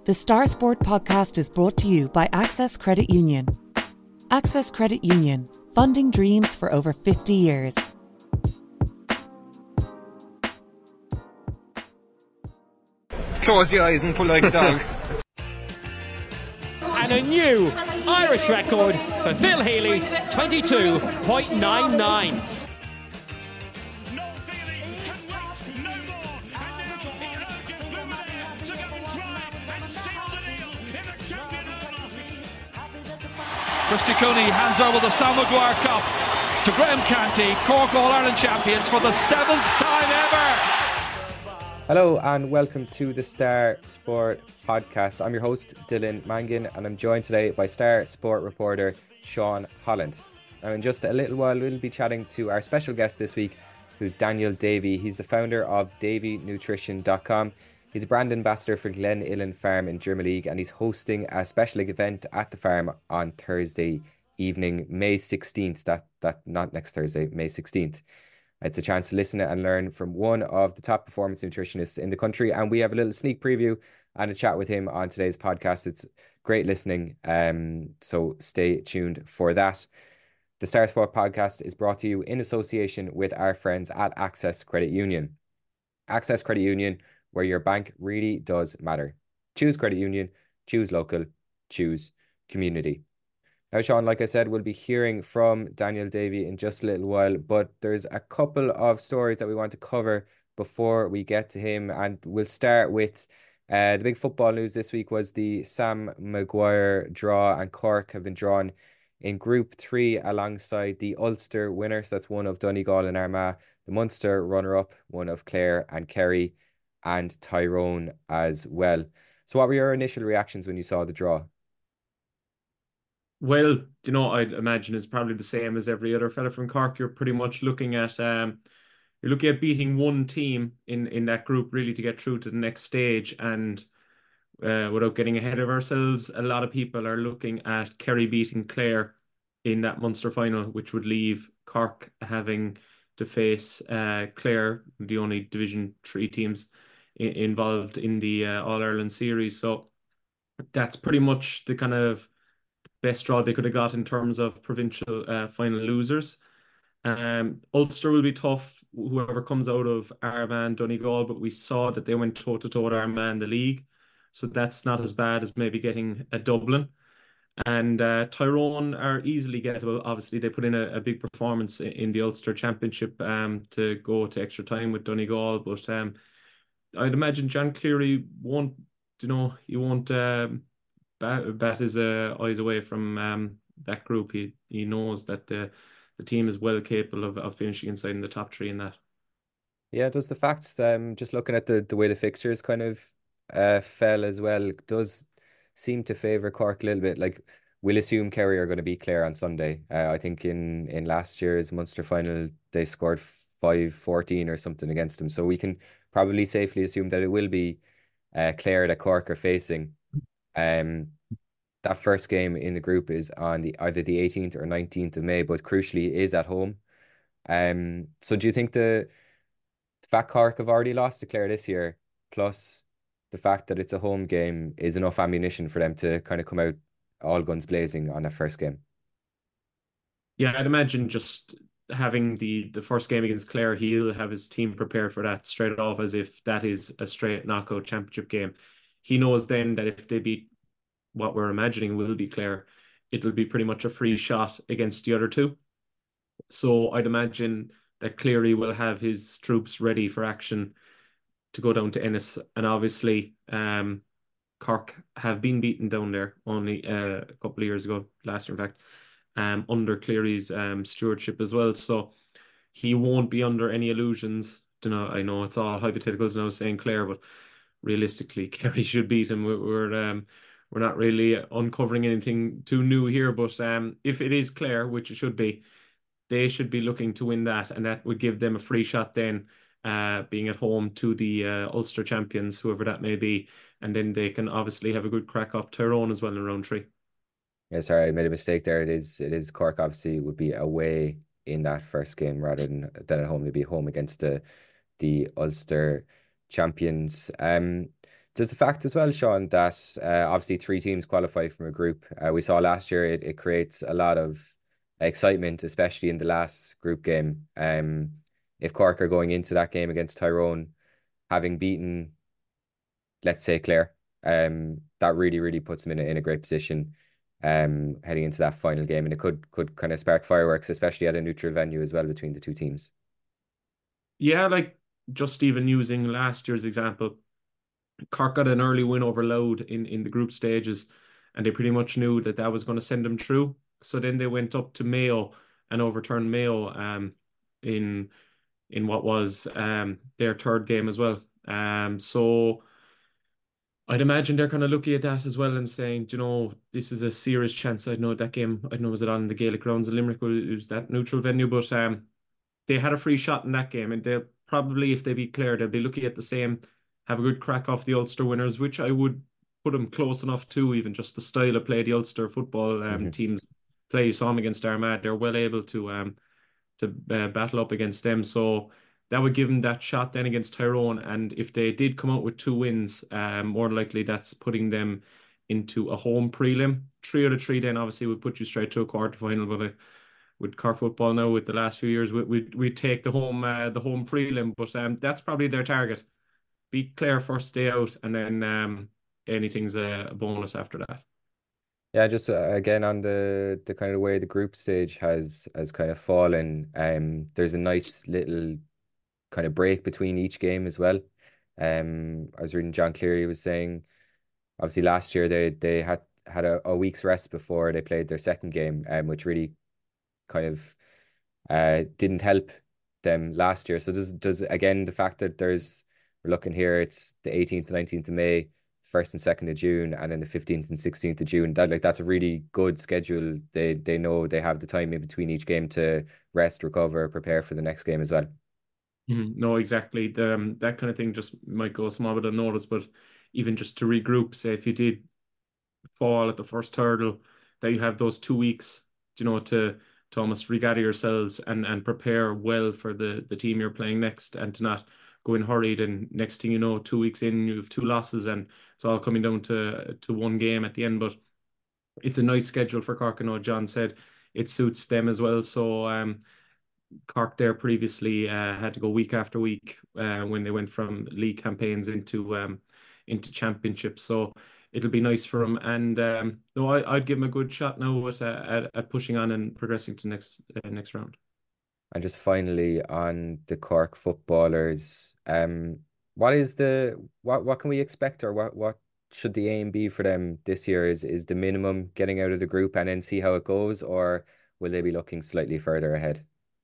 The Star Sport podcast is brought to you by Access Credit Union. Access Credit Union, funding dreams for over 50 years. Close your eyes and pull like a dog. And a new Irish record for Phil Healy, 22.99. Christy Cooney hands over the Sam Maguire Cup to Graham Canty, Cork All-Ireland champions for the 7th time ever. Hello and welcome to the Star Sport podcast. I'm your host, Dylan Mangan, and I'm joined today by Star Sport reporter Sean Holland. Now, in just a little while, we'll be chatting to our special guest this week, who's Daniel Davey. He's the founder of DaveyNutrition.com. He's a brand ambassador for Glen Illen Farm in German League, and he's hosting a special event at the farm on Thursday evening, May 16th. That not next Thursday, May 16th. It's a chance to listen and learn from one of the top performance nutritionists in the country, and we have a little sneak preview and a chat with him on today's podcast. It's great listening, so stay tuned for that. The Star Sport podcast is brought to you in association with our friends at Access Credit Union. Access Credit Union, where your bank really does matter. Choose credit union, choose local, choose community. Now, Sean, like I said, we'll be hearing from Daniel Davey in just a little while, but there's a couple of stories that we want to cover before we get to him. And we'll start with the big football news this week was the Sam Maguire draw, and Cork have been drawn in Group 3 alongside the Ulster winners. That's one of Donegal and Armagh, the Munster runner-up, one of Clare and Kerry, and Tyrone as well. So what were your initial reactions when you saw the draw? Well, I'd imagine it's probably the same as every other fella from Cork. You're pretty much looking at beating one team in that group really to get through to the next stage. And without getting ahead of ourselves, a lot of people are looking at Kerry beating Clare in that Munster final, which would leave Cork having to face Clare, the only Division 3 teams involved in the All-Ireland series. So that's pretty much the kind of best draw they could have got in terms of provincial final losers. Ulster will be tough, whoever comes out of Armagh and Donegal, but we saw that they went toe-to-toe with Armagh in the league. So that's not as bad as maybe getting a Dublin. And Tyrone are easily gettable. Obviously, they put in a big performance in the Ulster Championship to go to extra time with Donegal. But I'd imagine John Cleary won't, he won't bat his eyes away from that group. He knows that the team is well capable of finishing inside in the top 3 in that. Yeah, does the fact, just looking at the way the fixtures kind of fell as well, does seem to favour Cork a little bit. Like, we'll assume Kerry are going to beat Clare on Sunday. I think in last year's Munster final, they scored 5-14 or something against them. So we can probably safely assume that it will be Clare that Cork are facing. That first game in the group is on either the 18th or 19th of May, but crucially is at home. So do you think the fact Cork have already lost to Clare this year, plus the fact that it's a home game, is enough ammunition for them to kind of come out all guns blazing on that first game? Yeah, I'd imagine just having the first game against Clare, he'll have his team prepared for that straight off, as if that is a straight knockout championship game. He knows then that if they beat what we're imagining will be Clare, it'll be pretty much a free shot against the other two. So I'd imagine that Cleary will have his troops ready for action to go down to Ennis. And obviously, Cork have been beaten down there only a couple of years ago, last year in fact, under Cleary's stewardship as well. So he won't be under any illusions. I know it's all hypotheticals now saying Clare, but realistically, Kerry should beat him. We're not really uncovering anything too new here, but if it is Clare, which it should be, they should be looking to win that, and that would give them a free shot then, being at home to the Ulster champions, whoever that may be, and then they can obviously have a good crack off Tyrone as well in round 3. Yeah, sorry, I made a mistake there. It is Cork obviously would be away in that first game rather than at home. They'd be home against the Ulster champions. Does the fact as well, Sean, that obviously three teams qualify from a group, we saw last year, it creates a lot of excitement, especially in the last group game. If Cork are going into that game against Tyrone, having beaten, let's say, Clare, that really, really puts them in a great position heading into that final game. And it could kind of spark fireworks, especially at a neutral venue as well between the two teams. Yeah, like just even using last year's example, Cork got an early win over Louth in the group stages, and they pretty much knew that that was going to send them through. So then they went up to Mayo and overturned Mayo in what was their third game as well. So I'd imagine they're kind of looking at that as well and saying, you know, this is a serious chance. I know that game, I know was it on the Gaelic grounds in Limerick, it was that neutral venue, but they had a free shot in that game, and they'll probably, if they beat Clare, they'll be looking at the same, have a good crack off the Ulster winners, which I would put them close enough to, even just the style of play the Ulster football teams play. You saw them against Armagh; they're well able to battle up against them. So that would give them that shot then against Tyrone. And if they did come out with two wins, more likely that's putting them into a home prelim. 3 out of 3 then obviously would put you straight to a quarter final. But with Cork football now, with the last few years, we take the home prelim. But that's probably their target. Beat Clare first day out, and then anything's a bonus after that. Yeah, just again on the kind of way the group stage has kind of fallen. There's a nice little kind of break between each game as well. I was reading John Cleary was saying, obviously last year they had a week's rest before they played their second game, which really kind of didn't help them last year. So does again the fact that we're looking here, it's the 18th and 19th of May, 1st and 2nd of June, and then the 15th and 16th of June. That's a really good schedule. They know they have the time in between each game to rest, recover, prepare for the next game as well. No, exactly. That kind of thing just might go small bit unnoticed, but even just to regroup, say if you did fall at the first hurdle, that you have those 2 weeks, you know, to almost regather yourselves and prepare well for the team you're playing next, and to not go in hurried. And next thing you know, 2 weeks in, you have 2 losses, and it's all coming down to one game at the end. But it's a nice schedule for Cork. I know John said it suits them as well. So Cork there previously had to go week after week when they went from league campaigns into championships. So it'll be nice for them. And no, I'd give them a good shot now at pushing on and progressing to next round. And just finally on the Cork footballers, what can we expect, or what should the aim be for them this year? Is the minimum getting out of the group and then see how it goes, or will they be looking slightly further ahead?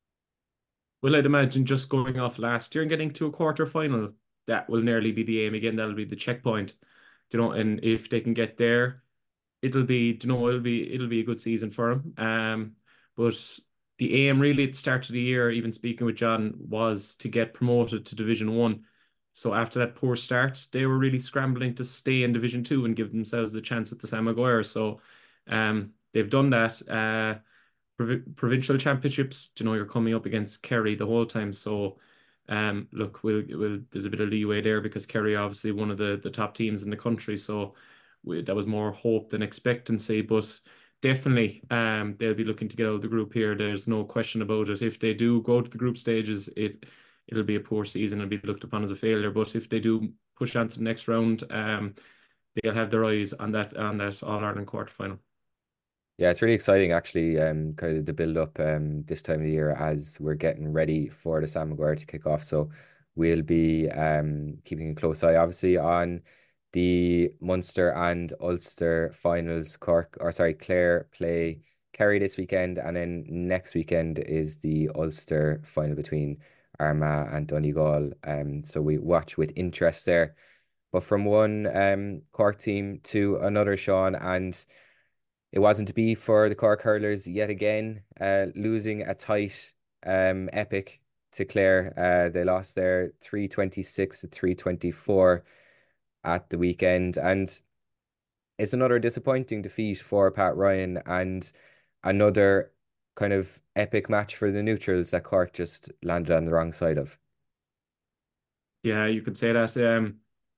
Well, I'd imagine just going off last year and getting to a quarter final, that will nearly be the aim again. That'll be the checkpoint, you know. And if they can get there, it'll be, you know, it'll be a good season for them. But the aim really at the start of the year, even speaking with John, was to get promoted to Division 1. So after that poor start, they were really scrambling to stay in Division 2 and give themselves a chance at the Sam Maguire. So they've done that. Provincial championships, you know, you're coming up against Kerry the whole time. So look, there's a bit of leeway there, because Kerry are obviously one of the top teams in the country. So that was more hope than expectancy. But definitely they'll be looking to get out of the group here. There's no question about it. If they do go to the group stages, it'll be a poor season and be looked upon as a failure. But if they do push on to the next round, they'll have their eyes on that All-Ireland quarter final. Yeah, it's really exciting actually, kind of the build up this time of the year as we're getting ready for the Sam Maguire to kick off. So we'll be keeping a close eye obviously on the Munster and Ulster finals. Clare play Kerry this weekend, and then next weekend is the Ulster final between Armagh and Donegal. So we watch with interest there. But from one Cork team to another, Sean, and it wasn't to be for the Cork hurlers yet again, losing a tight epic to Clare. They lost their 326 to 324 at the weekend, and it's another disappointing defeat for Pat Ryan, and another kind of epic match for the neutrals that Cork just landed on the wrong side of. Yeah, you could say that.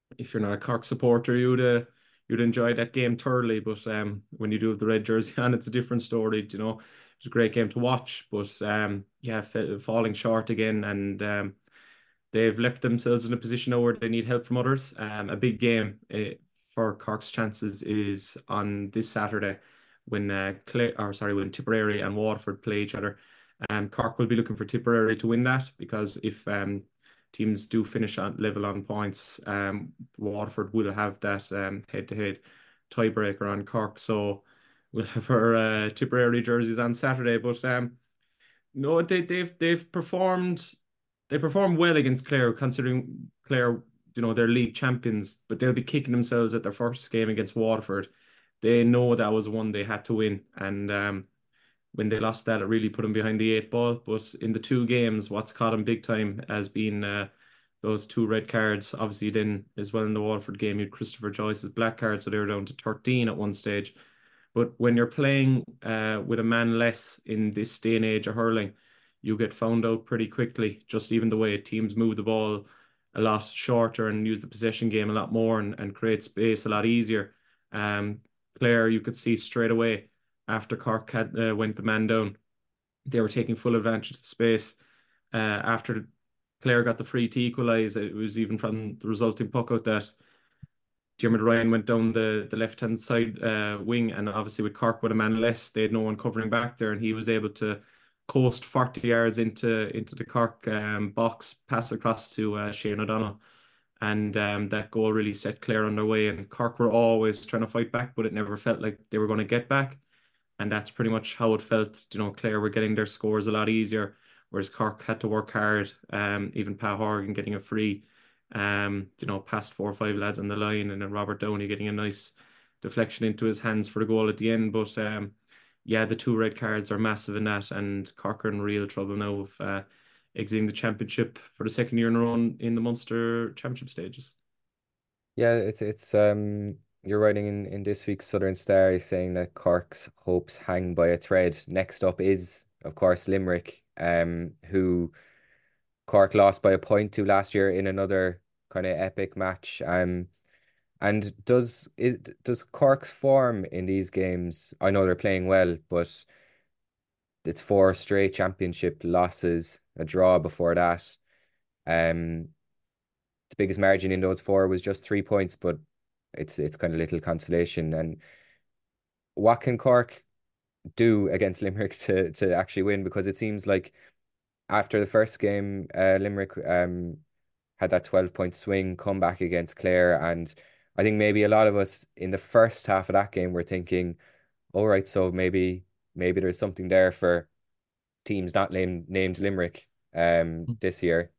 if you're not a Cork supporter, you'd enjoy that game thoroughly. But when you do have the red jersey on, it's a different story. You know, it was a great game to watch, but yeah, falling short again, and they've left themselves in a position now where they need help from others. A big game for Cork's chances is on this Saturday when when Tipperary and Waterford play each other. Cork will be looking for Tipperary to win that, because if teams do finish on level on points, Waterford will have that head-to-head tiebreaker on Cork. So we'll have our Tipperary jerseys on Saturday. But no, they've performed. They performed well against Clare, considering Clare, you know, they're league champions, but they'll be kicking themselves at their first game against Waterford. They know that was one they had to win, and when they lost that, it really put them behind the eight ball. But in the two games, what's caught them big time has been those two red cards. Obviously, then as well in the Waterford game, you had Christopher Joyce's black card, so they were down to 13 at one stage. But when you're playing with a man less in this day and age of hurling, you get found out pretty quickly. Just even the way teams move the ball a lot shorter and use the possession game a lot more, and create space a lot easier. Clare, you could see straight away after Cork had went the man down, they were taking full advantage of the space. After Clare got the free to equalise, it was even from the resulting puck out that Diarmuid Ryan went down the left-hand side wing, and obviously with Cork with a man less, they had no one covering back there, and he was able to coast 40 yards into the Cork box, pass across to Shane O'Donnell. And that goal really set Clare on their way, and Cork were always trying to fight back, but it never felt like they were going to get back. And that's pretty much how it felt. You know, Clare were getting their scores a lot easier, whereas Cork had to work hard. Even Pat Horgan getting a free, you know, past 4 or 5 lads on the line, and then Robert Downey getting a nice deflection into his hands for the goal at the end. But yeah, the two red cards are massive in that, and Cork are in real trouble now of exiting the championship for the second year in a row in the Munster Championship stages. Yeah, it's you're writing in this week's Southern Star saying that Cork's hopes hang by a thread. Next up is, of course, Limerick, who Cork lost by a point to last year in another kind of epic match. And does Cork's form in these games? I know they're playing well, but it's 4 straight championship losses, a draw before that. Um, the biggest margin in those 4 was just 3 points, but it's kind of little consolation. And what can Cork do against Limerick to actually win? Because it seems like after the first game, Limerick had that 12-point swing comeback against Clare, and I think maybe a lot of us in the first half of that game were thinking, all right, so maybe there's something there for teams not named Limerick this year.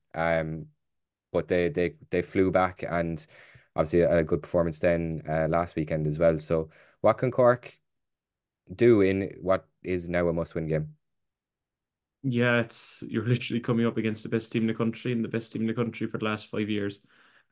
But they flew back, and obviously a good performance then last weekend as well. So what can Cork do in what is now a must-win game? Yeah, you're literally coming up against the best team in the country and the best team in the country for the last 5 years.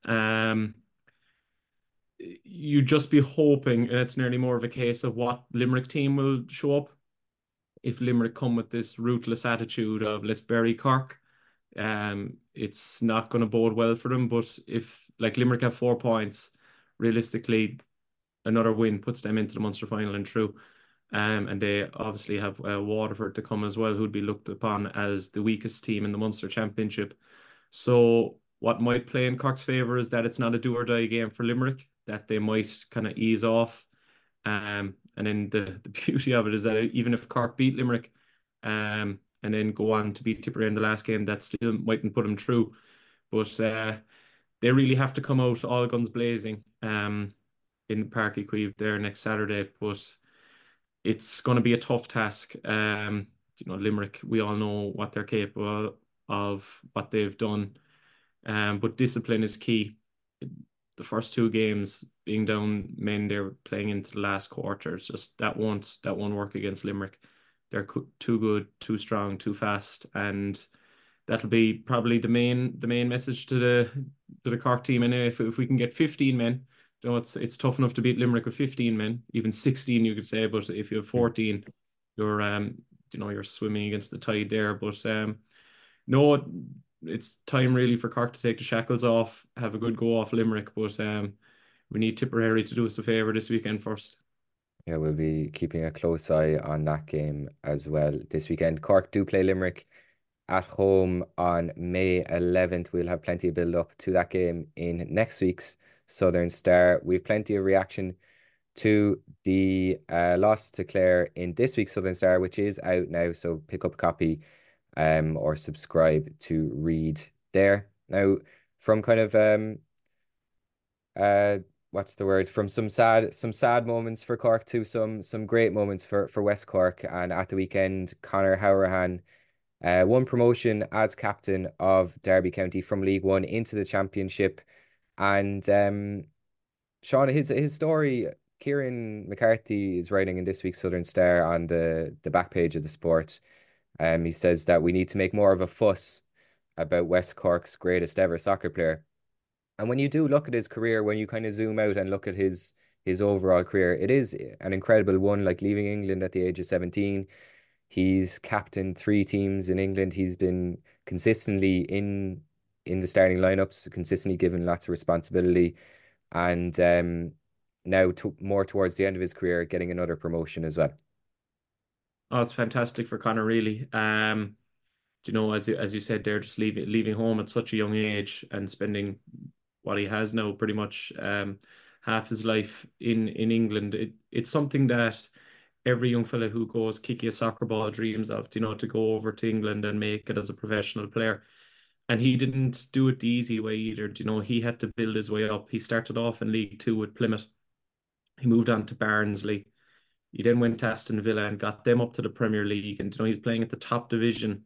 You just be hoping, and it's nearly more of a case of what Limerick team will show up. If Limerick come with this ruthless attitude of let's bury Cork, it's not going to bode well for them. But if like Limerick have 4 points, realistically, another win puts them into the Munster final and through. And they obviously have Waterford to come as well, who'd be looked upon as the weakest team in the Munster Championship. So what might play in Cork's favour is that it's not a do or die game for Limerick, that they might kind of ease off. And then the beauty of it is that even if Cork beat Limerick and then go on to beat Tipperary in the last game, that still mightn't put them through. But they really have to come out all guns blazing in Páirc Uí Chaoimh there next Saturday. But it's going to be a tough task. You know, Limerick, we all know what they're capable of, what they've done. But discipline is key. The first 2 games being down men, they're playing into the last quarter. It's just that won't work against Limerick. They're too good, too strong, too fast, and that'll be probably the main message to the Cork team. And if we can get 15 men, you know, it's tough enough to beat Limerick with 15 men, even 16 you could say. But if you have 14, you're you know, you're swimming against the tide there. But no, it's time really for Cork to take the shackles off, have a good go off Limerick, but we need Tipperary to do us a favour this weekend first. Yeah, we'll be keeping a close eye on that game as well this weekend. Cork do play Limerick at home on May 11th. We'll have plenty of build up to that game in next week's Southern Star. We've plenty of reaction to the loss to Clare in this week's Southern Star, which is out now. So pick up a copy or subscribe to read there. Now, from kind of what's the word? From some sad moments for Cork to some great moments for West Cork. And at the weekend, Conor Hourhan won promotion as captain of Derby County from League One into the Championship. And Sean, his story, Kieran McCarthy is writing in this week's Southern Star on the back page of the Sport. He says that we need to make more of a fuss about West Cork's greatest ever soccer player. And when you do look at his career, when you kind of zoom out and look at his overall career, it is an incredible one. Like leaving England at the age of 17, he's captained 3 teams in England. He's been consistently in the starting lineups, consistently given lots of responsibility, and now more towards the end of his career, getting another promotion as well. Oh, it's fantastic for Conor, really. You know, as you said there, just leaving home at such a young age and spending what he has now pretty much half his life in England. It's something that every young fella who goes kicky a soccer ball dreams of, you know, to go over to England and make it as a professional player. And he didn't do it the easy way either. You know, he had to build his way up. He started off in League Two with Plymouth. He moved on to Barnsley. He then went to Aston Villa and got them up to the Premier League. And you know, he's playing at the top division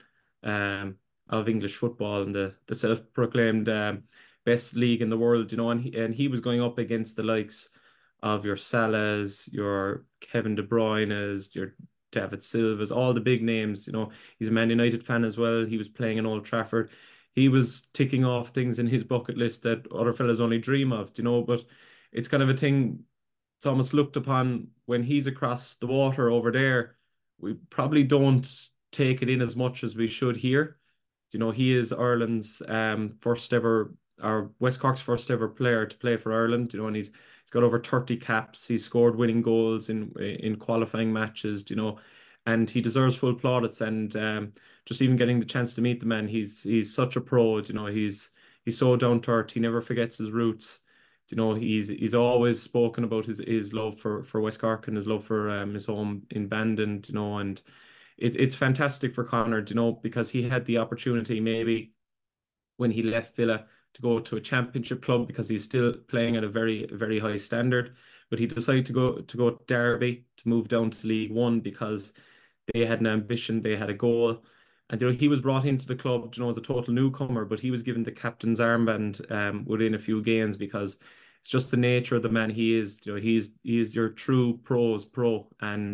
of English football and the self-proclaimed best league in the world. You know, and he was going up against the likes of your Salahs, your Kevin De Bruyne's, your David Silva's, all the big names. You know, he's a Man United fan as well. He was playing in Old Trafford. He was ticking off things in his bucket list that other fellas only dream of, you know, but it's kind of a thing. It's almost looked upon when he's across the water over there. We probably don't take it in as much as we should here. You know, he is Ireland's first ever, or West Cork's first ever player to play for Ireland. You know, and he's got over 30 caps. He's scored winning goals in qualifying matches. You know, and he deserves full plaudits. And just even getting the chance to meet the man, he's such a pro. You know, he's so down to earth. He never forgets his roots. You know, he's always spoken about his love for West Cork and his love for his home in Bandon. You know, and it's fantastic for Conor. You know, because he had the opportunity maybe when he left Villa to go to a championship club because he's still playing at a very, very high standard. But he decided to go to Derby, to move down to League One because they had an ambition, they had a goal. And you know, he was brought into the club, you know, as a total newcomer, but he was given the captain's armband within a few games because it's just the nature of the man he is. You know, he is your true pro's pro. And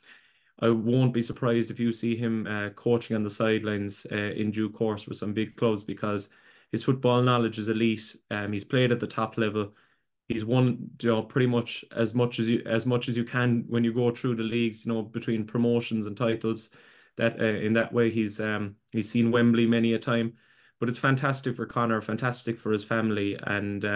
I won't be surprised if you see him coaching on the sidelines in due course with some big clubs because his football knowledge is elite. He's played at the top level. He's won, you know, pretty much as much as you can when you go through the leagues, you know, between promotions and titles. That in that way he's seen Wembley many a time. But it's fantastic for Conor, fantastic for his family, and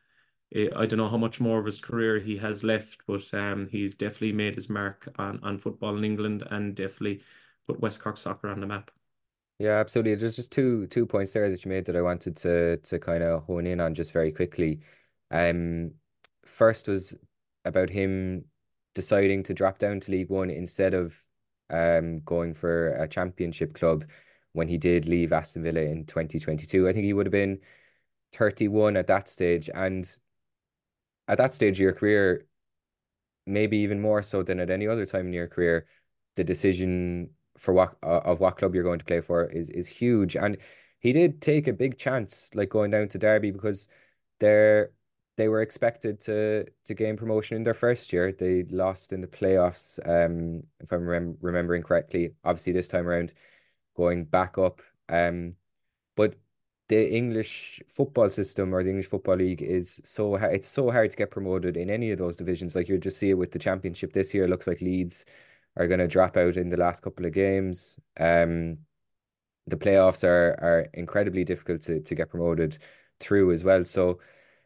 I don't know how much more of his career he has left, but he's definitely made his mark on football in England and definitely put West Cork soccer on the map. Yeah, absolutely. There's just two points there that you made that I wanted to kind of hone in on just very quickly. First was about him deciding to drop down to League One instead of going for a championship club when he did leave Aston Villa in 2022. I think he would have been 31 at that stage, and at that stage of your career, maybe even more so than at any other time in your career, the decision for what club you're going to play for is huge. And he did take a big chance, like going down to Derby, because they were expected to gain promotion in their first year. They lost in the playoffs, if I'm remembering correctly. Obviously, this time around, going back up. But the English football system or the English Football League is it's so hard to get promoted in any of those divisions. Like you just see it with the Championship this year. It looks like Leeds are going to drop out in the last couple of games. the playoffs are incredibly difficult to get promoted through as well. So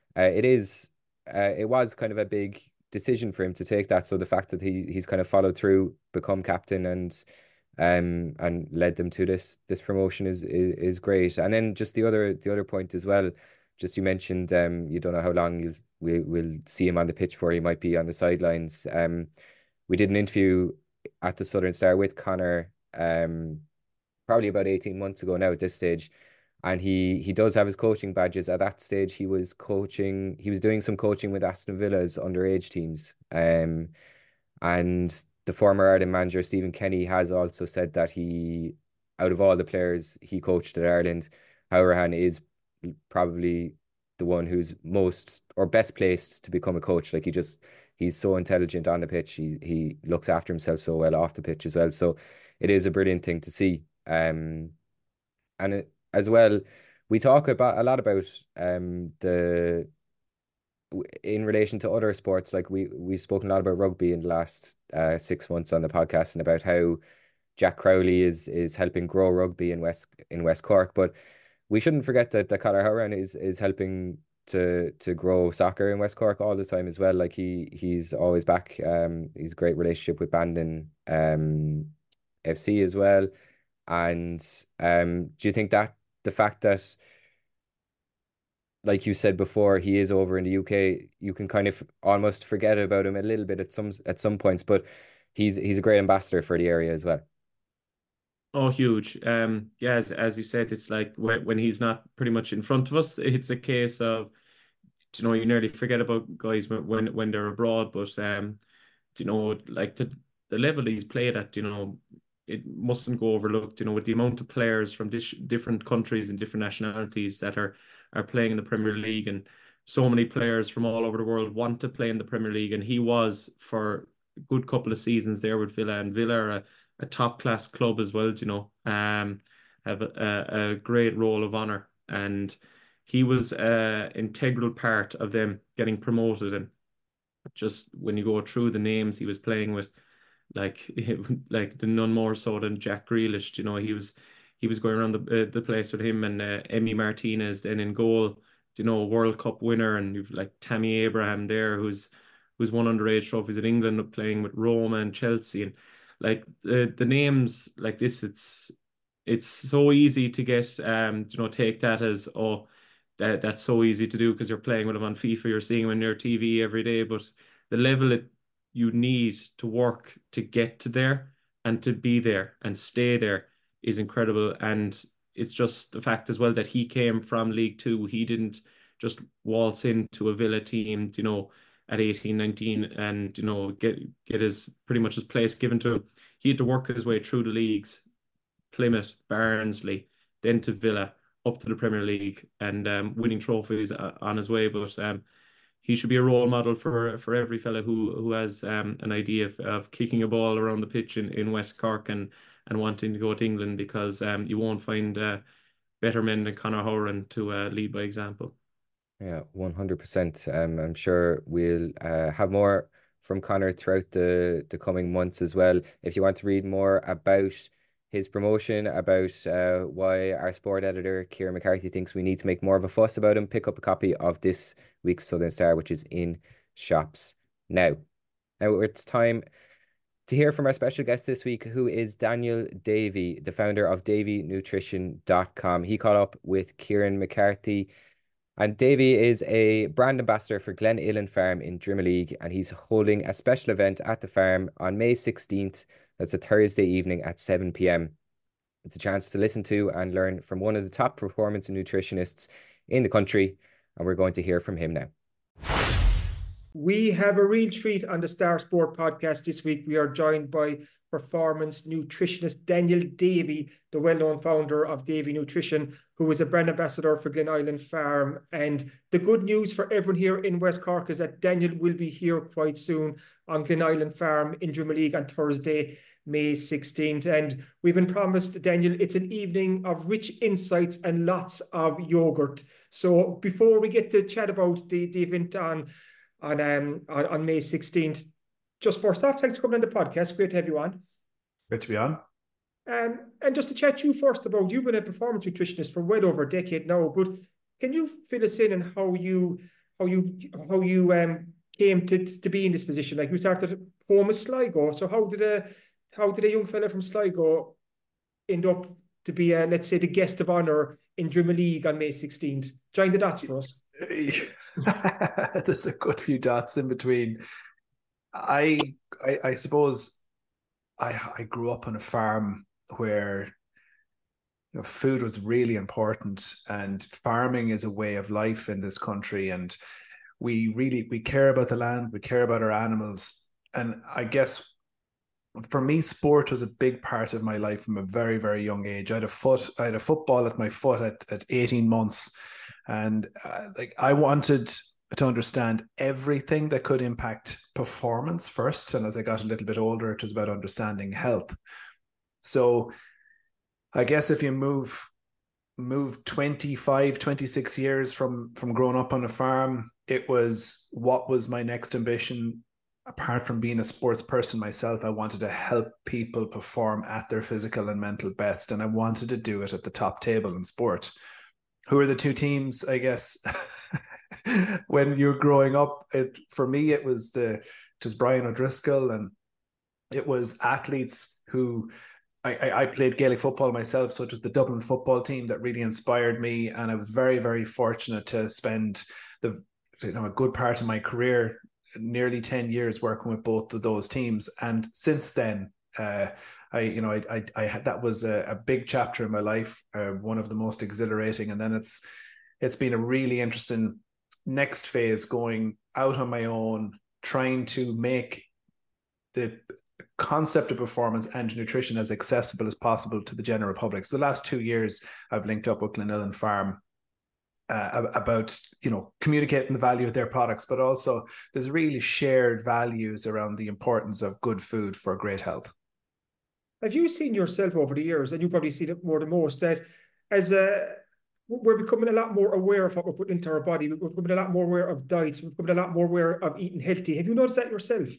it was kind of a big decision for him to take that. So the fact that he's kind of followed through, become captain, and led them to this promotion is great. And then just the other point as well, just you mentioned you don't know how long we'll see him on the pitch for. He might be on the sidelines. We did an interview at the Southern Star with Conor probably about 18 months ago now at this stage. And he does have his coaching badges. At that stage, he was doing some coaching with Aston Villa's underage teams. And the former Ireland manager, Stephen Kenny, has also said that out of all the players he coached at Ireland, Hourihane is probably the one who's most or best placed to become a coach. Like he's so intelligent on the pitch. He looks after himself so well off the pitch as well. So it is a brilliant thing to see. As well, we talk a lot about in relation to other sports. Like we've spoken a lot about rugby in the last 6 months on the podcast, and about how Jack Crowley is helping grow rugby in West Cork. But we shouldn't forget that Conor Hourihane is helping to grow soccer in West Cork all the time as well. Like he's always back. He's a great relationship with Bandon FC as well. And do you think that the fact that, like you said before, he is over in the UK, you can kind of almost forget about him a little bit at some points, but he's a great ambassador for the area as well. Oh, huge. Yeah, as you said, it's like when he's not pretty much in front of us, it's a case of, you nearly forget about guys when they're abroad. But like the level he's played at, it mustn't go overlooked, with the amount of players from different countries and different nationalities that are playing in the Premier League, and so many players from all over the world want to play in the Premier League. And he was for a good couple of seasons there with Villa, and Villa are a top class club as well, have a great role of honour, and he was an integral part of them getting promoted. And just when you go through the names he was playing with, like none more so than Jack Grealish. He was going around the place with him, and Emi Martinez then in goal. World Cup winner, and you've like Tammy Abraham there, who's won underage trophies in England, playing with Roma and Chelsea, and like the names like this. It's so easy to get take that as, oh, that's so easy to do because you're playing with him on FIFA, you're seeing him on your TV every day. But the level you need to work to get to there and to be there and stay there is incredible. And it's just the fact as well that he came from League Two. He didn't just waltz into a Villa team, at 18, 19 and, get his pretty much his place given to him. He had to work his way through the leagues, Plymouth, Barnsley, then to Villa, up to the Premier League, and winning trophies on his way. But he should be a role model for every fella who has an idea of kicking a ball around the pitch in West Cork and wanting to go to England, because you won't find better men than Conor Hourihane to lead by example. Yeah, 100%. I'm sure we'll have more from Conor throughout the coming months as well. If you want to read more about his promotion, about why our sport editor, Kieran McCarthy, thinks we need to make more of a fuss about him, pick up a copy of this week's Southern Star, which is in shops now. Now it's time to hear from our special guest this week, who is Daniel Davey, the founder of DaveyNutrition.com. He caught up with Kieran McCarthy, and Davey is a brand ambassador for Glen Ullin Farm in Drimoleague, and he's holding a special event at the farm on May 16th. That's a Thursday evening at 7 p.m. It's a chance to listen to and learn from one of the top performance nutritionists in the country, and we're going to hear from him now. We have a real treat on the Star Sport podcast this week. We are joined by performance nutritionist Daniel Davey, the well-known founder of Davey Nutrition, who is a brand ambassador for Glen Ullin Farm. And the good news for everyone here in West Cork is that Daniel will be here quite soon on Glen Ullin Farm in Drimoleague on Thursday, May 16th. And we've been promised, Daniel, it's an evening of rich insights and lots of yogurt. So before we get to chat about the event on May 16th, just first off, thanks for coming on the podcast. Great to have you on. Great to be on. And just to chat you first about, you've been a performance nutritionist for well over a decade now, but can you fill us in on how you came to be in this position? Like, you started home as Sligo, so how did a young fella from Sligo end up to be, let's say, the guest of honour in Drimoleague on May 16th? Join the dots for us. There's a good few dots in between. I suppose I grew up on a farm where food was really important, and farming is a way of life in this country, and we care about the land, we care about our animals. And I guess for me, sport was a big part of my life from a very, very young age. I had a football at my foot at 18 months, and I wanted to understand everything that could impact performance first. And as I got a little bit older, it was about understanding health. So I guess if you move 25, 26 years from growing up on a farm, it was, what was my next ambition? Apart from being a sports person myself, I wanted to help people perform at their physical and mental best. And I wanted to do it at the top table in sport. Who are the two teams, I guess, when you're growing up? For me, it was Brian O'Driscoll, and it was athletes who I played Gaelic football myself, so it was the Dublin football team that really inspired me. And I was very, very fortunate to spend a good part of my career, nearly 10 years, working with both of those teams. And since then, that was a big chapter in my life, one of the most exhilarating. And then it's been a really interesting next phase, going out on my own, trying to make the concept of performance and nutrition as accessible as possible to the general public. So the last 2 years, I've linked up with Glenillan Farm about communicating the value of their products, but also there's really shared values around the importance of good food for great health. Have you seen yourself over the years, and you probably see it more than most, that we're becoming a lot more aware of what we're putting into our body, we're becoming a lot more aware of diets, we're becoming a lot more aware of eating healthy? Have you noticed that yourself?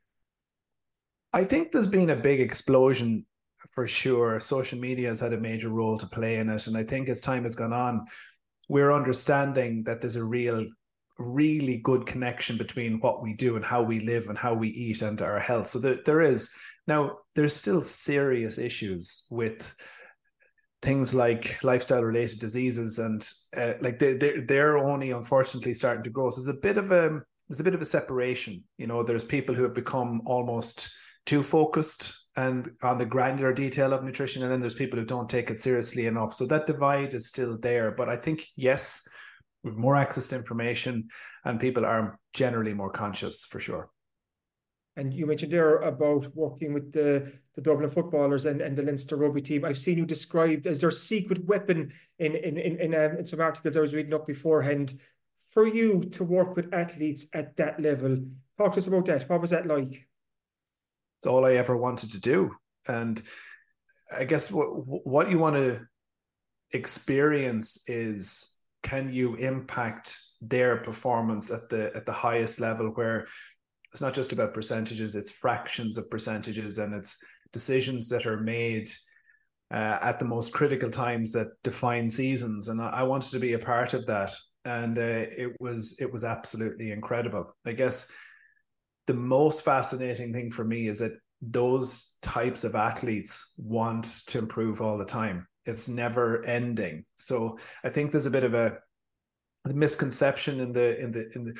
I think there's been a big explosion for sure. Social media has had a major role to play in it. And I think as time has gone on, we're understanding that there's a really good connection between what we do and how we live and how we eat and our health. So there's still serious issues with things like lifestyle related diseases, and they're only unfortunately starting to grow. So there's a bit of a separation. There's people who have become almost too focused and on the granular detail of nutrition, and then there's people who don't take it seriously enough. So that divide is still there. But I think, yes, with more access to information, and people are generally more conscious, for sure. And you mentioned there about working with the Dublin footballers and the Leinster rugby team. I've seen you described as their secret weapon in some articles I was reading up beforehand. For you to work with athletes at that level, talk to us about that. What was that like? It's all I ever wanted to do. And I guess what you want to experience is, can you impact their performance at the highest level, where it's not just about percentages, it's fractions of percentages, and it's decisions that are made at the most critical times that define seasons. And I wanted to be a part of that. And it was absolutely incredible. I guess the most fascinating thing for me is that those types of athletes want to improve all the time. It's never ending. So I think there's a bit of a misconception in the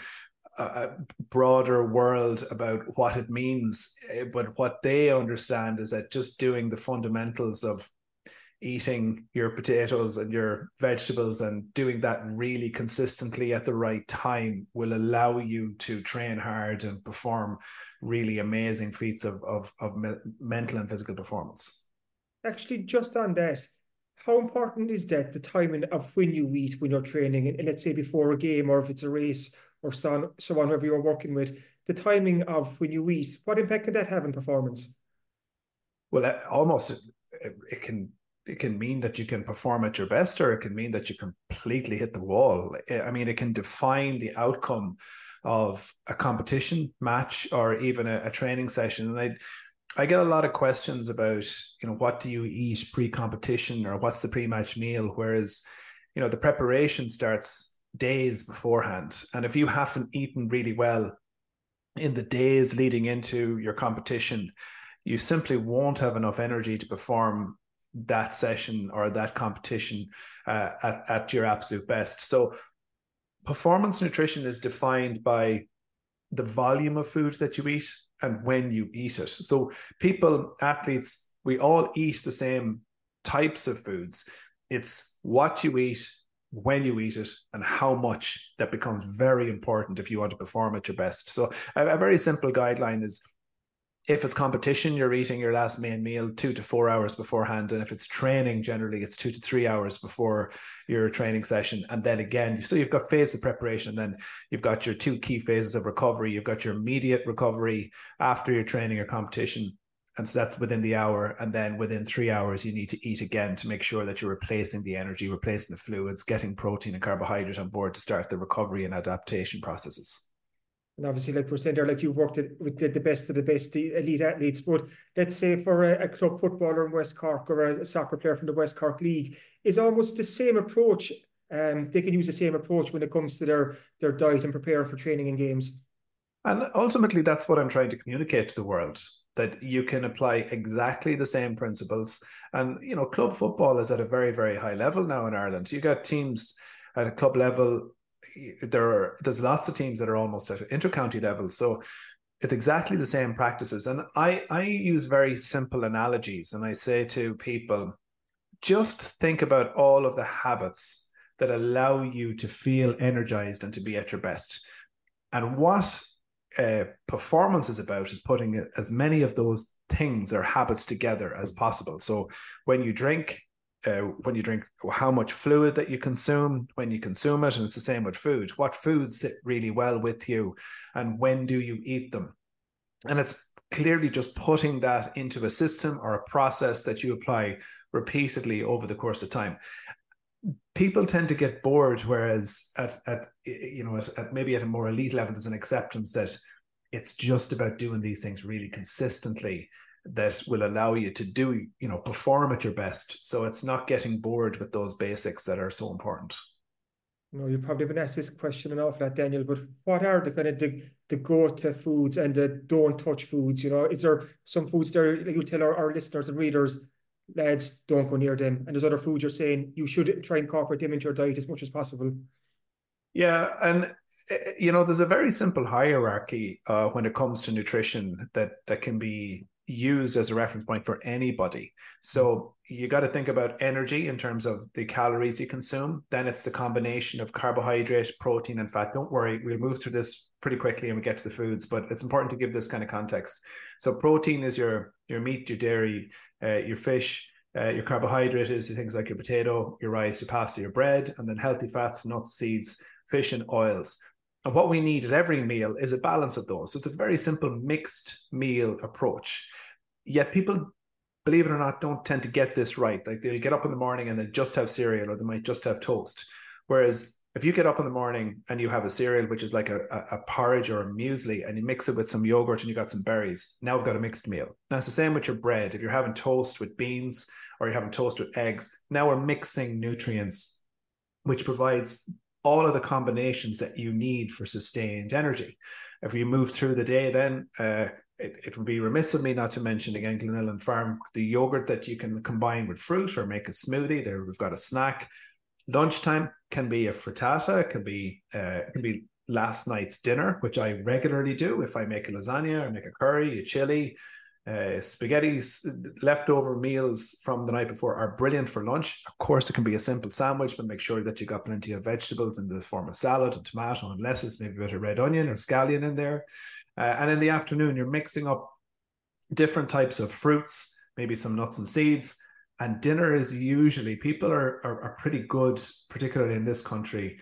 broader world about what it means, but what they understand is that just doing the fundamentals of eating your potatoes and your vegetables and doing that really consistently at the right time will allow you to train hard and perform really amazing feats of mental and physical performance. Actually, just on that, how important is that, the timing of when you eat, when you're training, and let's say before a game, or if it's a race, or so on, whoever you're working with, the timing of when you eat, what impact can that have on performance? Well, almost it can mean that you can perform at your best, or it can mean that you completely hit the wall. I mean, it can define the outcome of a competition match or even a training session. And I get a lot of questions about, what do you eat pre-competition or what's the pre-match meal? Whereas, the preparation starts days beforehand. And if you haven't eaten really well in the days leading into your competition, you simply won't have enough energy to perform that session or that competition at your absolute best. So performance nutrition is defined by the volume of food that you eat and when you eat it. So athletes, we all eat the same types of foods. It's what you eat, when you eat it, and how much that becomes very important if you want to perform at your best. So a very simple guideline is, if it's competition, you're eating your last main meal 2 to 4 hours beforehand. And if it's training, generally it's 2 to 3 hours before your training session. And then again, so you've got phase of preparation, and then you've got your 2 key phases of recovery. You've got your immediate recovery after your training or competition. And so that's within the hour. And then within 3 hours, you need to eat again to make sure that you're replacing the energy, replacing the fluids, getting protein and carbohydrate on board to start the recovery and adaptation processes. And obviously, like we're saying there, like you've worked with the best of the best, the elite athletes. But let's say for a club footballer in West Cork or a soccer player from the West Cork League, is almost the same approach. They can use the same approach when it comes to their diet and preparing for training and games. And ultimately, that's what I'm trying to communicate to the world, that you can apply exactly the same principles. And, club football is at a very, very high level now in Ireland. You got teams at a club level. There's lots of teams that are almost at inter-county level. So it's exactly the same practices. And I use very simple analogies. And I say to people, just think about all of the habits that allow you to feel energized and to be at your best. And what performance is about is putting as many of those things or habits together as possible. So when you drink, how much fluid that you consume, when you consume it, and it's the same with food. What foods sit really well with you, and when do you eat them? And it's clearly just putting that into a system or a process that you apply repeatedly over the course of time. People tend to get bored, whereas at maybe at a more elite level, there's an acceptance that it's just about doing these things really consistently that will allow you to perform at your best. So it's not getting bored with those basics that are so important. You've probably been asked this question an awful lot, Daniel, but what are the kind of the go-to foods and the don't touch foods? Is there some foods there you'll tell our listeners and readers, lads, don't go near them, and there's other foods you're saying you should try and incorporate them into your diet as much as possible? Yeah, and there's a very simple hierarchy when it comes to nutrition that can be used as a reference point for anybody. So you got to think about energy in terms of the calories you consume. Then it's the combination of carbohydrate, protein, and fat. Don't worry, we'll move through this pretty quickly and we get to the foods, but it's important to give this kind of context. So protein is your meat, your dairy, your fish. Your carbohydrate is things like your potato, your rice, your pasta, your bread, and then healthy fats, nuts, seeds, fish, and oils. And what we need at every meal is a balance of those. So it's a very simple mixed meal approach. Yet people, believe it or not, don't tend to get this right. Like they'll get up in the morning and they just have cereal, or they might just have toast. Whereas if you get up in the morning and you have a cereal, which is like a porridge or a muesli, and you mix it with some yogurt and you got some berries, now we've got a mixed meal. Now it's the same with your bread. If you're having toast with beans or you're having toast with eggs, now we're mixing nutrients, which provides all of the combinations that you need for sustained energy. If you move through the day, then it would be remiss of me not to mention again Glenillan Farm, the yogurt that you can combine with fruit or make a smoothie. There we've got a snack. Lunchtime can be a frittata, it can be last night's dinner, which I regularly do. If I make a lasagna or make a curry, a chili, spaghetti, leftover meals from the night before are brilliant for lunch. Of course, it can be a simple sandwich, but make sure that you got plenty of vegetables in the form of salad and tomato and lettuce, maybe a bit of red onion or scallion in there. And in the afternoon, you're mixing up different types of fruits, maybe some nuts and seeds. And dinner is usually, people are pretty good, particularly in this country,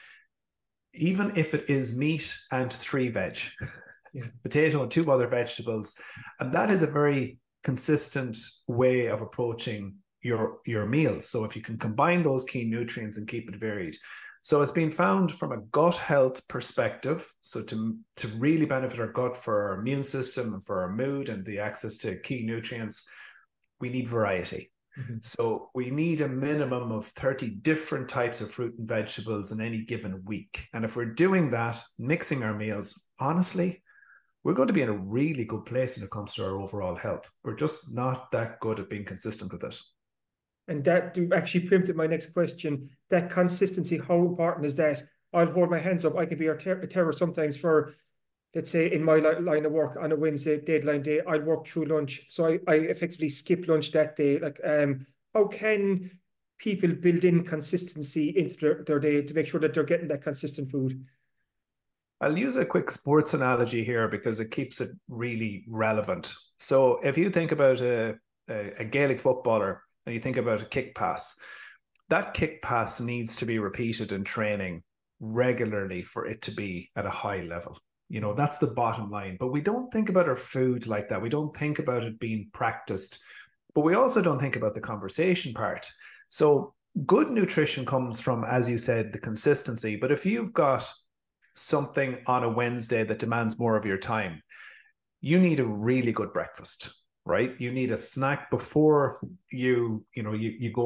even if it is meat and 3 veg. Yeah. Potato and 2 other vegetables. And that is a very consistent way of approaching your meals. So if you can combine those key nutrients and keep it varied, So it's been found from a gut health perspective. So to really benefit our gut for our immune system and for our mood and the access to key nutrients, we need variety. Mm-hmm. So we need a minimum of 30 different types of fruit and vegetables in any given week. And if we're doing that, mixing our meals, honestly, we're going to be in a really good place when it comes to our overall health. We're just not that good at being consistent with it. And that actually preempted my next question. That consistency, how important is that? I'll hold my hands up. I can be a terror sometimes for, let's say, in my line of work on a Wednesday deadline day, I'll work through lunch. So I effectively skip lunch that day. Like, how can people build in consistency into their day to make sure that they're getting that consistent food? I'll use a quick sports analogy here because it keeps it really relevant. So if you think about a Gaelic footballer and you think about a kick pass, that kick pass needs to be repeated in training regularly for it to be at a high level. You know, that's the bottom line. But we don't think about our food like that. We don't think about it being practiced. But we also don't think about the conversation part. So good nutrition comes from, as you said, the consistency. But if you've got something on a Wednesday that demands more of your time, you need a really good breakfast, right? You need a snack before you go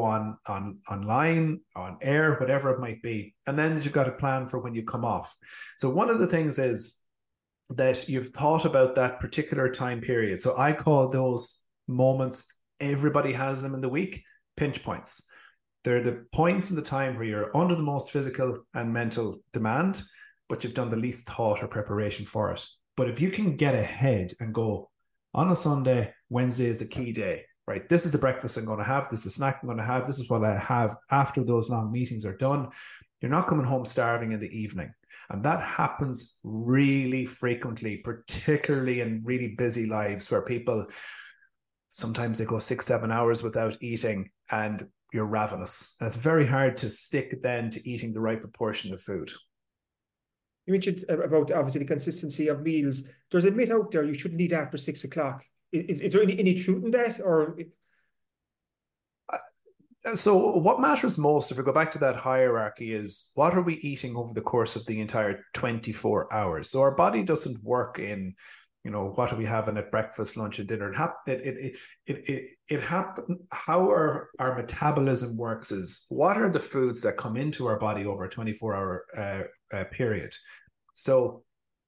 online, on air, whatever it might be. And then you've got a plan for when you come off. So one of the things is that you've thought about that particular time period. So I call those moments, everybody has them in the week, pinch points. They're the points in the time where you're under the most physical and mental demand, but you've done the least thought or preparation for it. But if you can get ahead and go, on a Sunday, Wednesday is a key day, right? This is the breakfast I'm going to have. This is the snack I'm going to have. This is what I have after those long meetings are done. You're not coming home starving in the evening. And that happens really frequently, particularly in really busy lives where people, sometimes they go 6-7 hours without eating and you're ravenous. And it's very hard to stick then to eating the right proportion of food. You mentioned about obviously the consistency of meals. There's a myth out there you shouldn't eat after 6 o'clock. Is there any truth in that, or? So what matters most, if we go back to that hierarchy, is what are we eating over the course of the entire 24 hours? So our body doesn't work in, what are we having at breakfast, lunch, and dinner? How our metabolism works is, what are the foods that come into our body over a 24-hour period? So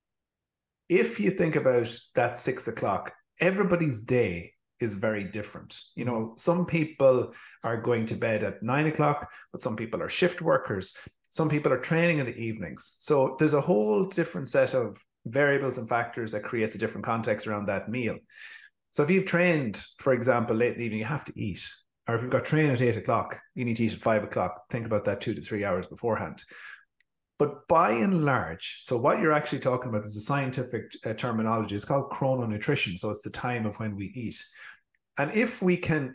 if you think about that 6 o'clock, everybody's day is very different. Some people are going to bed at 9 o'clock, but some people are shift workers. Some people are training in the evenings. So there's a whole different set of variables and factors that creates a different context around that meal. So if you've trained, for example, late in the evening, you have to eat. Or if you've got training at 8 o'clock, you need to eat at 5 o'clock. Think about that 2 to 3 hours beforehand. But by and large, so what you're actually talking about is a scientific terminology. It's called chrononutrition. So it's the time of when we eat. And if we can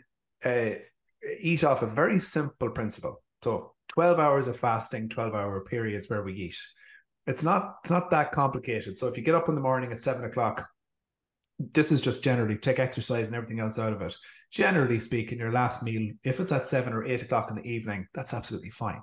eat off a very simple principle, so 12 hours of fasting, 12-hour periods where we eat, it's not that complicated. So if you get up in the morning at 7 o'clock, this is just generally, take exercise and everything else out of it. Generally speaking, your last meal, if it's at 7 or 8 o'clock in the evening, that's absolutely fine.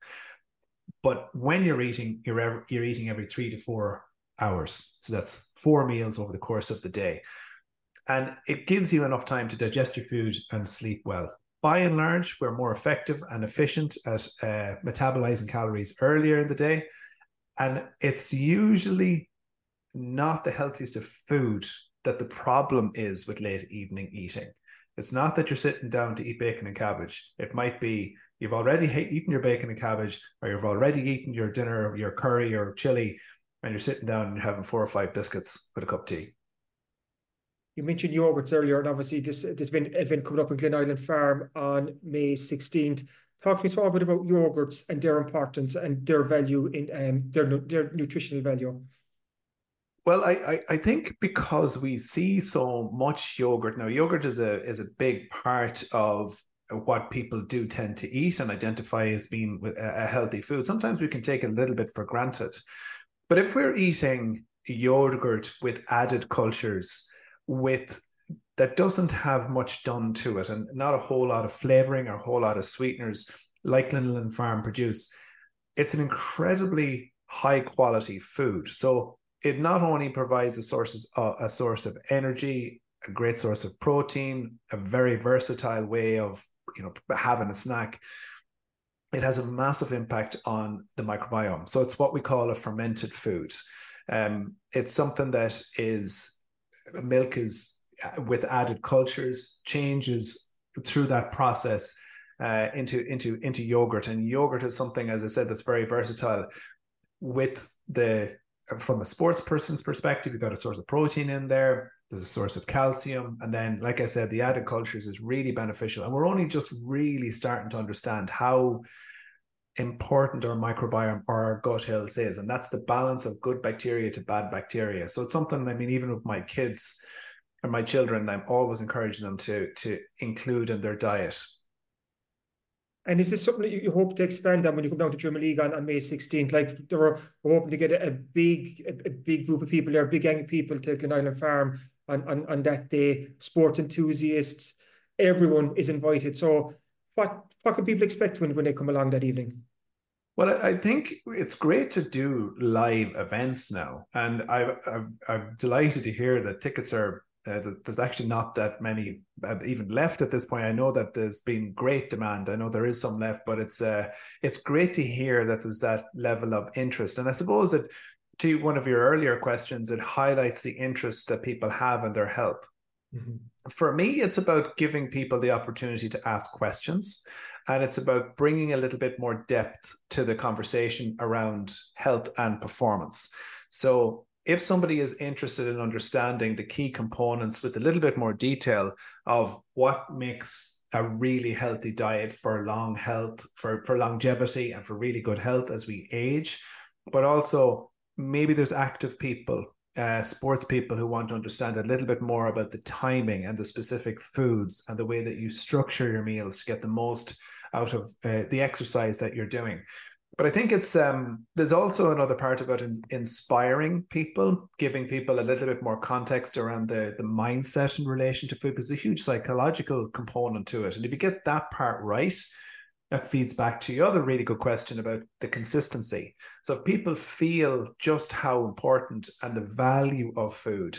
But when you're eating, you're eating every 3 to 4 hours. So that's 4 meals over the course of the day. And it gives you enough time to digest your food and sleep well. By and large, we're more effective and efficient at metabolizing calories earlier in the day. And it's usually not the healthiest of food that the problem is with late evening eating. It's not that you're sitting down to eat bacon and cabbage. It might be you've already eaten your bacon and cabbage, or you've already eaten your dinner, your curry or chili, and you're sitting down and you're having 4 or 5 biscuits with a cup of tea. You mentioned yogurts earlier, and obviously this event coming up in Glen Island Farm on May 16th. Talk to me small bit about yogurts and their importance and their value in their nutritional value. Well, I think because we see so much yogurt now, yogurt is a big part of what people do tend to eat and identify as being a healthy food. Sometimes we can take it a little bit for granted. But if we're eating yogurt with added cultures, that doesn't have much done to it and not a whole lot of flavoring or a whole lot of sweeteners like Glen Island Farm produce, it's an incredibly high quality food. So it not only provides a source of energy, a great source of protein, a very versatile way of, having a snack. It has a massive impact on the microbiome. So it's what we call a fermented food. It's something that milk is with added cultures, changes through that process into yogurt. And yogurt is something, as I said, that's very versatile. From a sports person's perspective, you've got a source of protein in there. There's a source of calcium. And then, like I said, the added cultures is really beneficial. And we're only just really starting to understand how important our microbiome or our gut health is. And that's the balance of good bacteria to bad bacteria. So it's something, even with my kids and my children, I'm always encouraging them to include in their diet. And is this something that you hope to expand on when you come down to German League on May 16th? Like we're hoping to get a big group of people there, a big gang of people to Glenisland Farm on that day. Sports enthusiasts, everyone is invited. So what can people expect when they come along that evening? Well, I think it's great to do live events now, and I'm delighted to hear that tickets are. There's actually not that many even left at this point. I know that there's been great demand. I know there is some left, but it's great to hear that there's that level of interest. And I suppose that, to one of your earlier questions, it highlights the interest that people have in their health. Mm-hmm. For me, it's about giving people the opportunity to ask questions, and it's about bringing a little bit more depth to the conversation around health and performance. So if somebody is interested in understanding the key components with a little bit more detail of what makes a really healthy diet for long health, for longevity and for really good health as we age, but also maybe there's active people, sports people who want to understand a little bit more about the timing and the specific foods and the way that you structure your meals to get the most out of the exercise that you're doing. But I think it's there's also another part about inspiring people, giving people a little bit more context around the mindset in relation to food, because there's a huge psychological component to it. And if you get that part right, that feeds back to your other really good question about the consistency. So if people feel just how important and the value of food,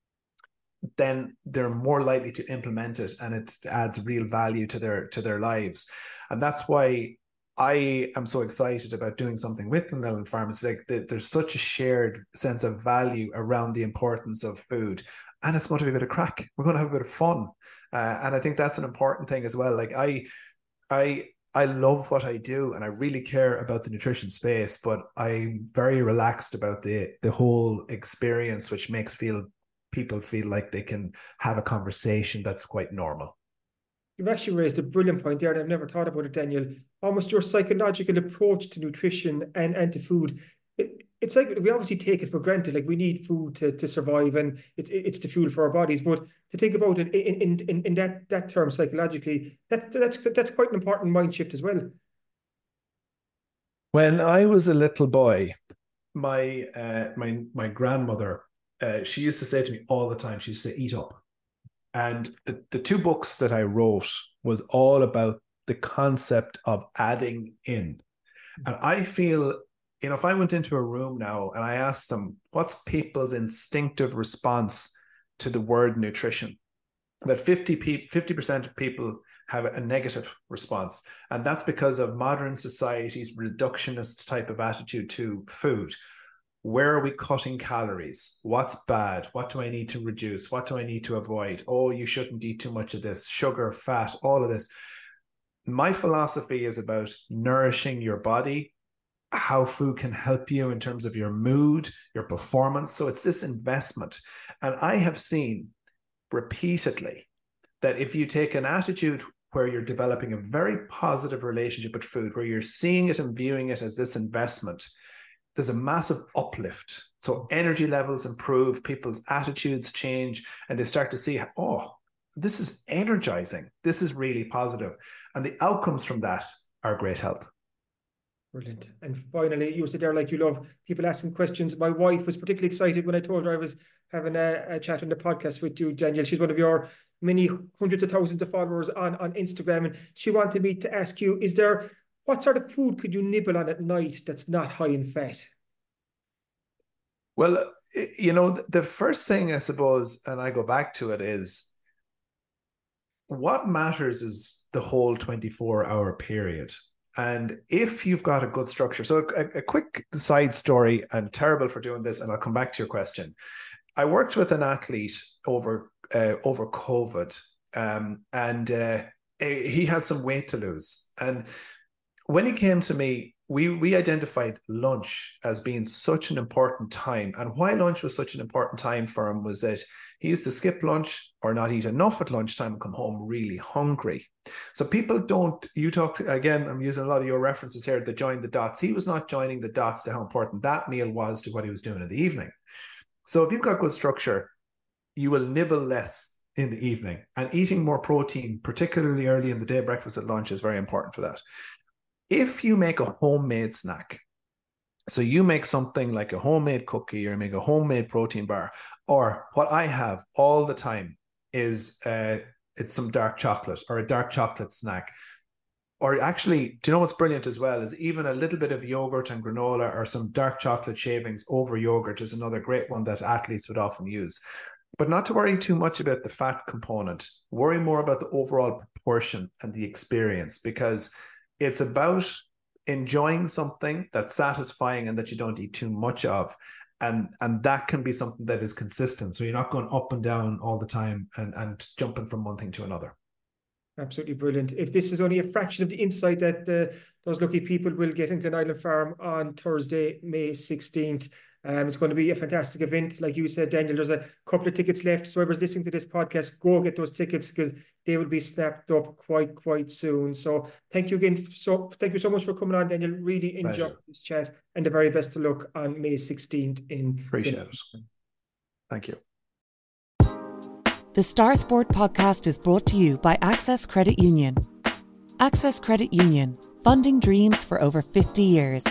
then they're more likely to implement it, and it adds real value to their lives. And that's why I am so excited about doing something with Glenisland Farm. It's like there's such a shared sense of value around the importance of food, and it's going to be a bit of crack. We're going to have a bit of fun, and I think that's an important thing as well. Like I love what I do, and I really care about the nutrition space, but I'm very relaxed about the whole experience, which makes people feel like they can have a conversation that's quite normal. You've actually raised a brilliant point there, and I've never thought about it, Daniel. Almost your psychological approach to nutrition and to food. It's like we obviously take it for granted, like we need food to survive, and it's the fuel for our bodies. But to think about it in that term psychologically, that's quite an important mind shift as well. When I was a little boy, my grandmother, she used to say to me all the time, she used to say, "Eat up." And the two books that I wrote was all about the concept of adding in. And I feel, if I went into a room now and I asked them, what's people's instinctive response to the word nutrition? That 50% of people have a negative response. And that's because of modern society's reductionist type of attitude to food. Where are we cutting calories? What's bad? What do I need to reduce? What do I need to avoid? Oh, you shouldn't eat too much of this, sugar, fat, all of this. My philosophy is about nourishing your body, how food can help you in terms of your mood, your performance. So it's this investment. And I have seen repeatedly that if you take an attitude where you're developing a very positive relationship with food, where you're seeing it and viewing it as this investment, there's a massive uplift. So energy levels improve, people's attitudes change, and they start to see, oh, this is energizing. This is really positive. And the outcomes from that are great health. Brilliant. And finally, you said there, like, you love people asking questions. My wife was particularly excited when I told her I was having a chat on the podcast with you, Daniel. She's one of your many hundreds of thousands of followers on Instagram. And she wanted me to ask you, is there What sort of food could you nibble on at night that's not high in fat? Well, the first thing, I suppose, and I go back to it, is what matters is the whole 24-hour period. And if you've got a good structure, so a quick side story, I'm terrible for doing this, and I'll come back to your question. I worked with an athlete over COVID, and he had some weight to lose. And when he came to me, we identified lunch as being such an important time. And why lunch was such an important time for him was that he used to skip lunch or not eat enough at lunchtime and come home really hungry. So people don't, you talk, again, I'm using a lot of your references here, to join the dots. He was not joining the dots to how important that meal was to what he was doing in the evening. So if you've got good structure, you will nibble less in the evening, and eating more protein, particularly early in the day, breakfast at lunch, is very important for that. If you make a homemade snack, so you make something like a homemade cookie or make a homemade protein bar, or what I have all the time is it's some dark chocolate or a dark chocolate snack. Or actually, do you know what's brilliant as well is even a little bit of yogurt and granola or some dark chocolate shavings over yogurt is another great one that athletes would often use. But not to worry too much about the fat component. Worry more about the overall proportion and the experience, because it's about enjoying something that's satisfying and that you don't eat too much of. And that can be something that is consistent. So you're not going up and down all the time and jumping from one thing to another. Absolutely brilliant. If this is only a fraction of the insight that those lucky people will get into Glen Farm on Thursday, May 16th. It's going to be a fantastic event. Like you said, Daniel, there's a couple of tickets left. So whoever's listening to this podcast, go get those tickets because they will be snapped up quite soon. So thank you again. Thank you so much for coming on, Daniel. Really enjoyed this chat, and the very best of luck on May 16th in Appreciate it. Thank you. The Star Sport podcast is brought to you by Access Credit Union. Access Credit Union, funding dreams for over 50 years.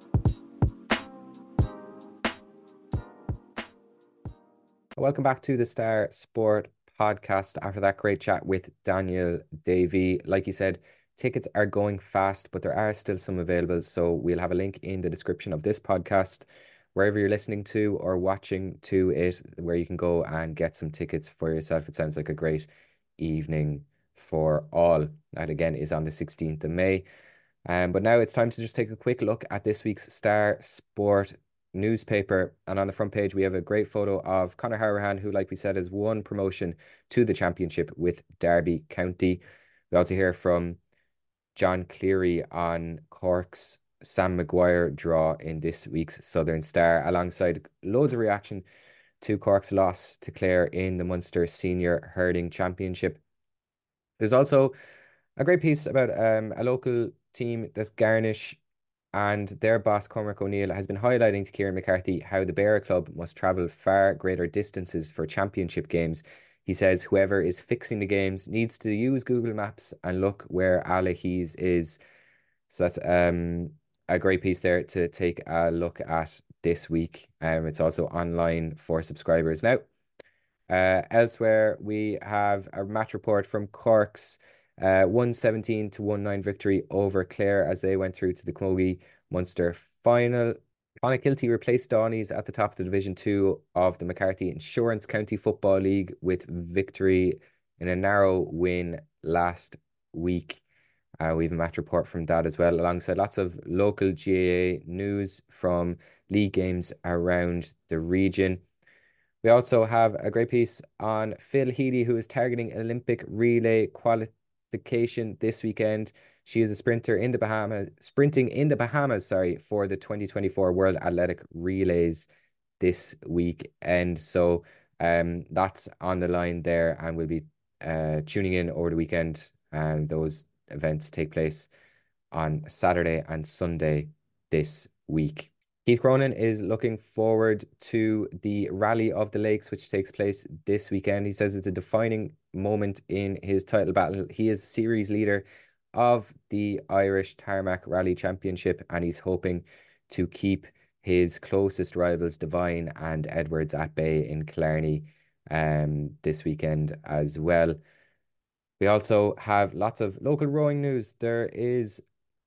Welcome back to the Star Sport podcast after that great chat with Daniel Davey. Like you said, tickets are going fast, but there are still some available. So we'll have a link in the description of this podcast, wherever you're listening to or watching to it, where you can go and get some tickets for yourself. It sounds like a great evening for all. That again is on the 16th of May. But now it's time to just take a quick look at this week's Star Sport newspaper, and on the front page we have a great photo of Conor Hourihane, who, like we said, has won promotion to the championship with Derby County. We also hear from John Cleary on Cork's Sam Maguire draw in this week's Southern Star, alongside loads of reaction to Cork's loss to Clare in the Munster Senior Hurling Championship. There's also a great piece about a local team, that's Garnish, and their boss Cormac O'Neill has been highlighting to Kieran McCarthy how the Beara Club must travel far greater distances for championship games. He says whoever is fixing the games needs to use Google Maps and look where Alahees is. So that's a great piece there to take a look at this week. It's also online for subscribers now. Elsewhere, we have a match report from Cork's 117-19 victory over Clare as they went through to the Camogie Munster final. Clonakilty replaced Dawneys at the top of the Division 2 of the McCarthy Insurance County Football League with victory in a narrow win last week. We have a match report from that as well, alongside lots of local GAA news from league games around the region. We also have a great piece on Phil Healy, who is targeting Olympic relay qualification this weekend. She is a sprinting in the Bahamas, for the 2024 World Athletic Relays this weekend. So that's on the line there, and we'll be tuning in over the weekend. And those events take place on Saturday and Sunday this week. Keith Cronin is looking forward to the Rally of the Lakes, which takes place this weekend. He says it's a defining moment in his title battle. He is series leader of the Irish Tarmac Rally Championship, and he's hoping to keep his closest rivals, Devine and Edwards, at bay in Killarney this weekend as well. We also have lots of local rowing news. There is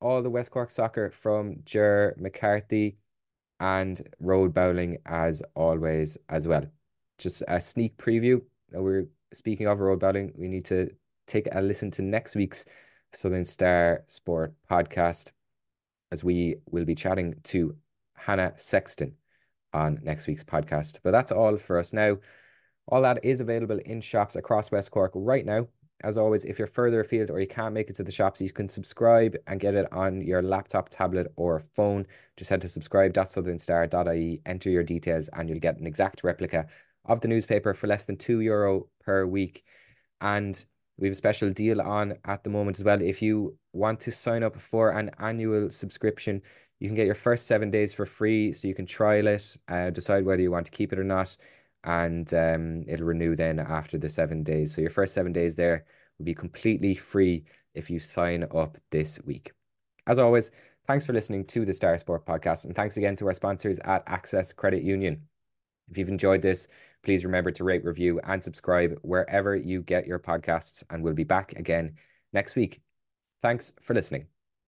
all the West Cork soccer from Ger McCarthy, and road bowling as always as well. Just a sneak preview. We're speaking of road bowling. We need to take a listen to next week's Southern Star Sport podcast, as we will be chatting to Hannah Sexton on next week's podcast. But that's all for us now. All that is available in shops across West Cork right now. As always, if you're further afield or you can't make it to the shops, you can subscribe and get it on your laptop, tablet, or phone. Just head to subscribe.southernstar.ie, enter your details, and you'll get an exact replica of the newspaper for less than €2 per week. And we have a special deal on at the moment as well. If you want to sign up for an annual subscription, you can get your first 7 days for free, so you can trial it, decide whether you want to keep it or not, and it'll renew then after the 7 days. So your first 7 days there will be completely free if you sign up this week. As always, thanks for listening to the Star Sport podcast, and thanks again to our sponsors at Access Credit Union. If you've enjoyed this, please remember to rate, review, and subscribe wherever you get your podcasts, and we'll be back again next week. Thanks for listening.